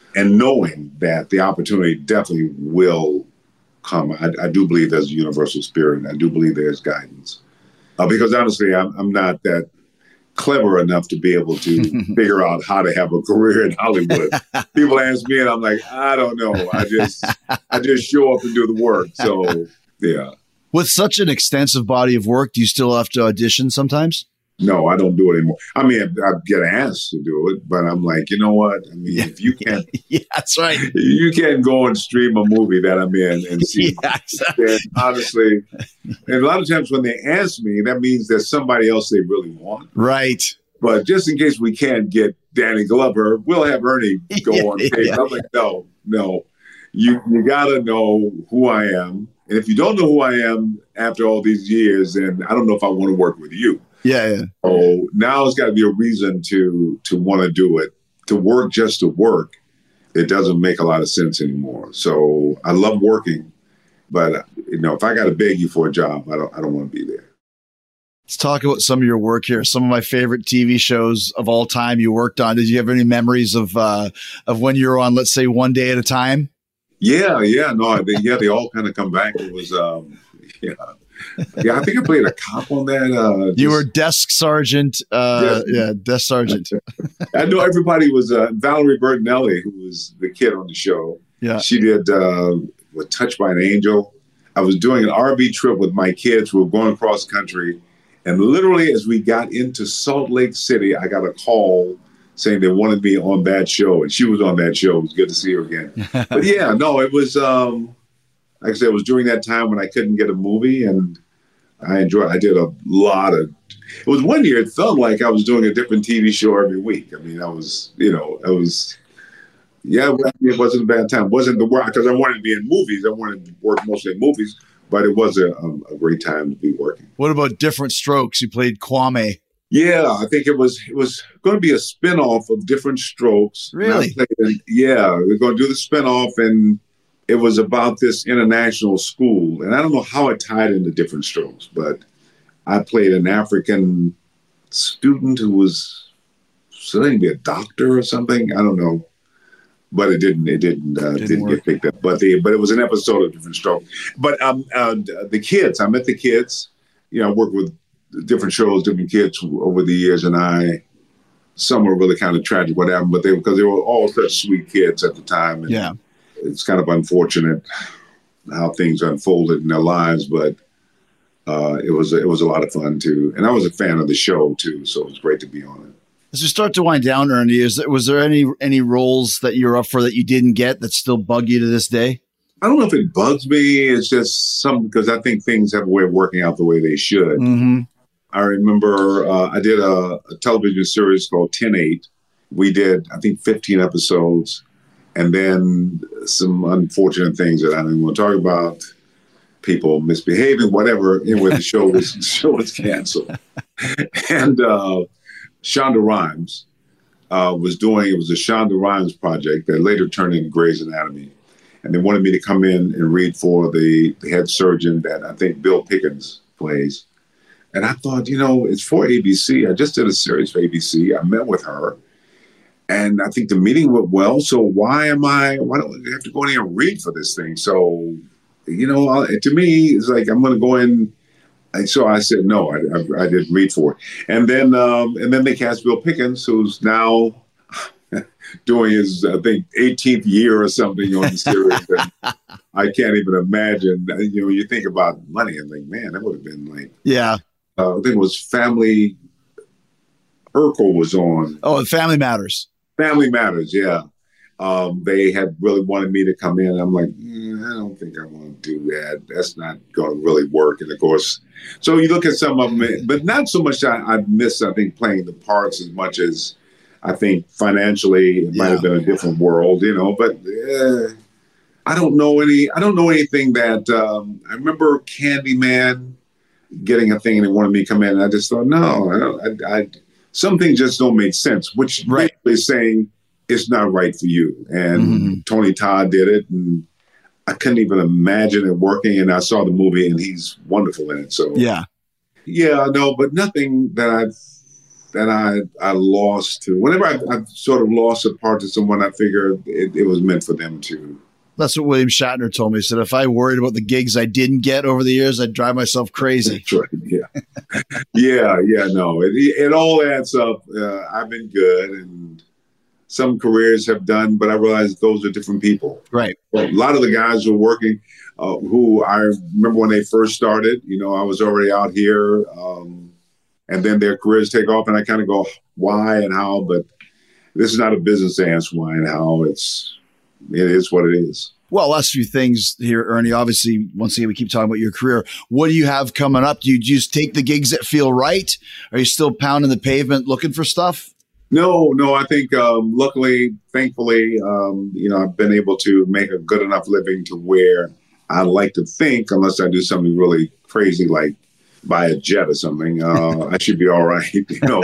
and knowing that the opportunity definitely will come. I, I do believe there's a universal spirit, and I do believe there's guidance. Uh, because honestly, I'm, I'm not that clever enough to be able to figure out how to have a career in Hollywood. People ask me, and I'm like, I don't know. I just, I just show up and do the work. So, yeah. With such an extensive body of work, do you still have to audition sometimes? No, I don't do it anymore. I mean, I get asked to do it, but I'm like, you know what? I mean, if you can't, yeah, that's right. You can't go and stream a movie that I'm in and see. Yeah, exactly. And honestly, and a lot of times when they ask me, that means there's somebody else they really want. Right. But just in case we can't get Danny Glover, we'll have Ernie go Yeah, on tape. yeah, I'm like, no, no, you you gotta know who I am, and if you don't know who I am after all these years, then I don't know if I want to work with you. Yeah, yeah. So now it's got to be a reason to to want to do it. To work just to work, it doesn't make a lot of sense anymore. So I love working, but you know, if I got to beg you for a job, I don't I don't want to be there. Let's talk about some of your work here. Some of my favorite T V shows of all time you worked on. Did you have any memories of uh, of when you were on, let's say, One Day at a Time? Yeah, yeah, no, they, yeah, they all kind of come back. It was, um, yeah. Yeah, I think I played a cop on that. Uh, You just- were desk sergeant. Uh, Yes. Yeah, desk sergeant. I know everybody was uh, Valerie Bertinelli, who was the kid on the show. Yeah. She did uh, was Touched by an Angel. I was doing an R V trip with my kids. We were going across country. And literally as we got into Salt Lake City, I got a call saying they wanted me on that show. And she was on that show. It was good to see her again. But yeah, no, it was, um, like I said, it was during that time when I couldn't get a movie. And I enjoyed I did a lot of, it was one year, it felt like I was doing a different T V show every week. I mean, I was, you know, I was, yeah, it wasn't a bad time. It wasn't the work, because I wanted to be in movies. I wanted to work mostly in movies, but it was a, um, a great time to be working. What about Different Strokes? You played Kwame. Yeah, I think it was it was going to be a spinoff of Different Strokes. Really? And I played- yeah, we we're going to do the spinoff, and it was about this international school. And I don't know how it tied into Different Strokes, but I played an African student who was studying to be a doctor or something. I don't know. But it didn't. It didn't. Uh, Didn't didn't, work. get picked up. But the but it was an episode of Different Strokes. But um, uh, the kids. I met the kids. You know, I worked with different shows, different kids over the years, and I. Some were really kind of tragic what happened, but they because they were all such sweet kids at the time. And Yeah. it's kind of unfortunate how things unfolded in their lives, but uh, it was it was a lot of fun too. And I was a fan of the show too, so it was great to be on it. As we start to wind down, Ernie, is there, was there any any roles that you're up for that you didn't get that still bug you to this day? I don't know if it bugs me. It's just some because I think things have a way of working out the way they should. Mm-hmm. I remember uh, I did a, a television series called ten eight. We did, I think, fifteen episodes. And then some unfortunate things that I don't even want to talk about. People misbehaving, whatever. Anyway, the show was the show was canceled. And uh, Shonda Rhimes uh, was doing, it was a Shonda Rhimes project that later turned into Grey's Anatomy. And they wanted me to come in and read for the, the head surgeon that I think Bill Pickens plays. And I thought, you know, it's for A B C. I just did a series for A B C. I met with her. And I think the meeting went well. So why am I, why don't I have to go in here and read for this thing? So, you know, I, to me, it's like, I'm going to go in. And so I said, no, I, I, I didn't read for it. And then, um, and then they cast Bill Pickens, who's now doing his, I think, eighteenth year or something on the series. And I can't even imagine, you know, you think about money and think, man, that would have been like, Yeah. uh, I think it was Family, Urkel was on. Oh, and Family Matters. Family Matters, yeah. Um, they had really wanted me to come in. I'm like, mm, I don't think I want to do that. That's not going to really work. And of course, so you look at some of them, but not so much I, I miss, I think, playing the parts as much as I think financially it might Yeah. have been a different world, you know, but uh, I don't know any, I don't know anything that, um, I remember Candyman getting a thing and they wanted me to come in. And I just thought, no, I don't, I, I some things just don't make sense, which Right. basically saying it's not right for you. And Mm-hmm. Tony Todd did it, and I couldn't even imagine it working. And I saw the movie, and he's wonderful in it. So Yeah. yeah, no, but nothing that I've that I I lost to. Whenever I, I sort of lost a part to someone, I figured it, it was meant for them to. That's what William Shatner told me. He said, if I worried about the gigs I didn't get over the years, I'd drive myself crazy. That's right. Yeah. yeah. Yeah. No, it, it all adds up. Uh, I've been good, and some careers have done, but I realized those are different people. Right. Well, a lot of the guys who are working, uh, who I remember when they first started, you know, I was already out here, um, and then their careers take off, and I kind of go, why and how? But this is not a business to answer why and how. It's, it is what it is. Well, last few things here, Ernie. Obviously, once again, we keep talking about your career. What do you have coming up? Do you just take the gigs that feel right? Are you still pounding the pavement looking for stuff? No, no. I think, um, luckily, thankfully, um, you know, I've been able to make a good enough living to where I like to think, unless I do something really crazy like buy a jet or something, uh, I should be all right. You know,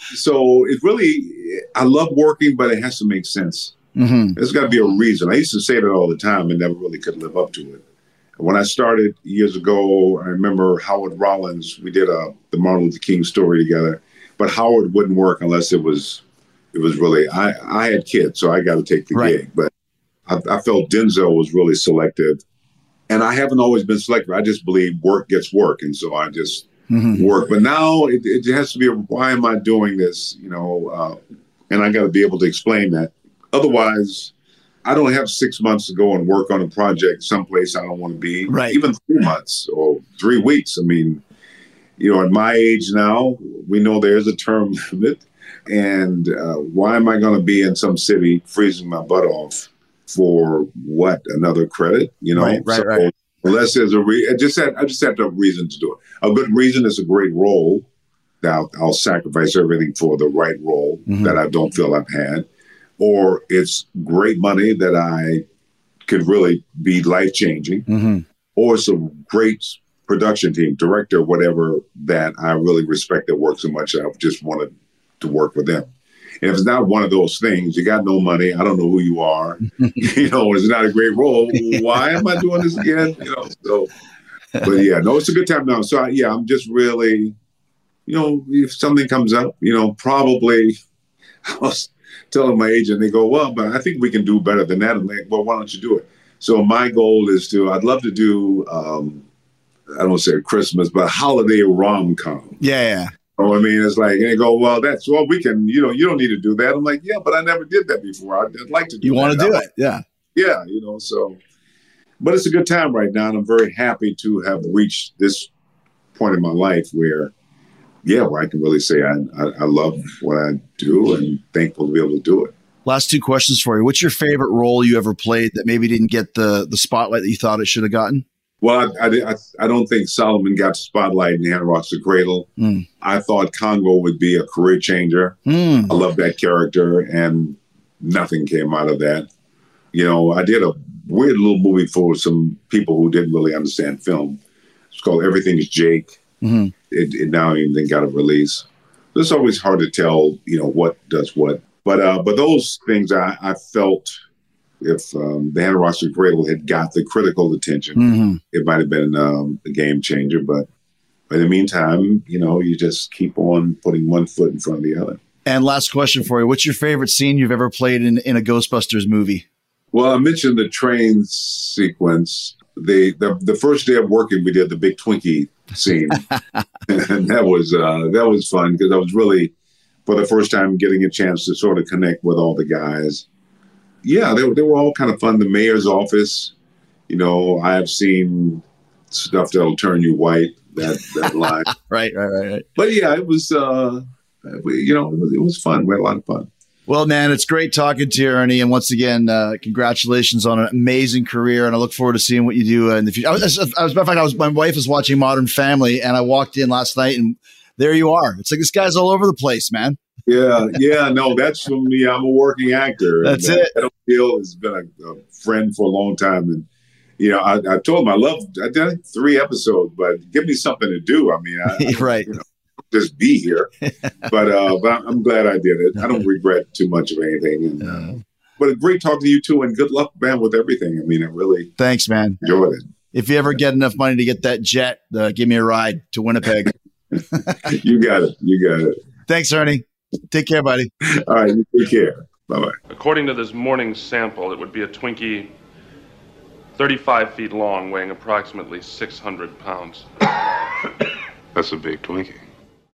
so it really, I love working, but it has to make sense. Mm-hmm. There's got to be a reason. I used to say that all the time and never really could live up to it. When I started years ago, I remember Howard Rollins. We did a the Martin Luther King story together, but Howard wouldn't work unless it was it was really. I I had kids, so I got to take the right. gig. But I, I felt Denzel was really selective, and I haven't always been selective. I just believe work gets work, and so I just mm-hmm. work. But now it, it has to be. A, why am I doing this? You know, uh, and I got to be able to explain that. Otherwise, I don't have six months to go and work on a project someplace I don't want to be. Right. Even three months or three weeks. I mean, you know, at my age now, we know there's a term limit. And uh, why am I going to be in some city freezing my butt off for what? Another credit? You know, right, right, so, right. Unless there's a re- I just had, I just have to have a reason to do it. A good reason is a great role. I'll, I'll sacrifice everything for the right role mm-hmm. that I don't feel I've had. Or it's great money that I could really be life-changing, mm-hmm. or it's a great production team, director, whatever, that I really respect that work so much. I've just wanted to work with them. And if it's not one of those things, you got no money, I don't know who you are, you know, it's not a great role. Why am I doing this again? You know, so, but yeah, no, it's a good time now. So I, yeah, I'm just really, you know, if something comes up, you know, probably I was telling my agent, they go, well, but I think we can do better than that. I'm like, well, why don't you do it? So my goal is to, I'd love to do, um, I don't say Christmas, but a holiday rom-com. Yeah, yeah. Oh, I mean, it's like, and they go, well, that's, well, we can, you know, you don't need to do that. I'm like, yeah, but I never did that before. I'd, I'd like to do you that. You want to do like, it? Yeah. Yeah, you know, so, but it's a good time right now. And I'm very happy to have reached this point in my life where, yeah, where I can really say I, I, I love what I do and thankful to be able to do it. Last two questions for you. What's your favorite role you ever played that maybe didn't get the the spotlight that you thought it should have gotten? Well, I, I, I don't think Solomon got the spotlight in Hand Rocks the Cradle. Mm. I thought Congo would be a career changer. Mm. I love that character, and nothing came out of that. You know, I did a weird little movie for some people who didn't really understand film. It's called Everything's Jake. Mm-hmm. It, it now even got a release. It's always hard to tell, you know, what does what. But uh, but those things I, I felt if um, the Hand Rocks the Cradle had got the critical attention, mm-hmm. it might have been um, a game changer. But in the meantime, you know, you just keep on putting one foot in front of the other. And last question for you. What's your favorite scene you've ever played in, in a Ghostbusters movie? Well, I mentioned the train sequence. The, the the first day of working, we did the big Twinkie scene, and that was uh, that was fun because I was really, for the first time, getting a chance to sort of connect with all the guys. Yeah, they they were all kind of fun. The mayor's office, you know, I have seen stuff that'll turn you white. That that line, right, right, right, right. But yeah, it was, uh, you know, it was, it was fun. We had a lot of fun. Well, man, it's great talking to you, Ernie. And once again, uh, congratulations on an amazing career. And I look forward to seeing what you do uh, in the future. I was, as a matter of fact, I was, my wife was watching Modern Family, and I walked in last night, and there you are. It's like this guy's all over the place, man. Yeah, yeah, no, that's from me. I'm a working actor. That's and, it. Adam Hill has been a, a friend for a long time. And, you know, I, I told him I love, I did three episodes, but give me something to do. I mean, I, right. You know, just be here. But uh, but I'm glad I did it. I don't regret too much of anything. And, uh, but it's great talking to you too, and good luck, man, with everything. I mean, I really thanks, man. Enjoyed it. If you ever get enough money to get that jet, uh, give me a ride to Winnipeg. You got it. You got it. Thanks, Ernie. Take care, buddy. All right, you take care. Bye-bye. According to this morning's sample, it would be a Twinkie thirty-five feet long, weighing approximately six hundred pounds. That's a big Twinkie.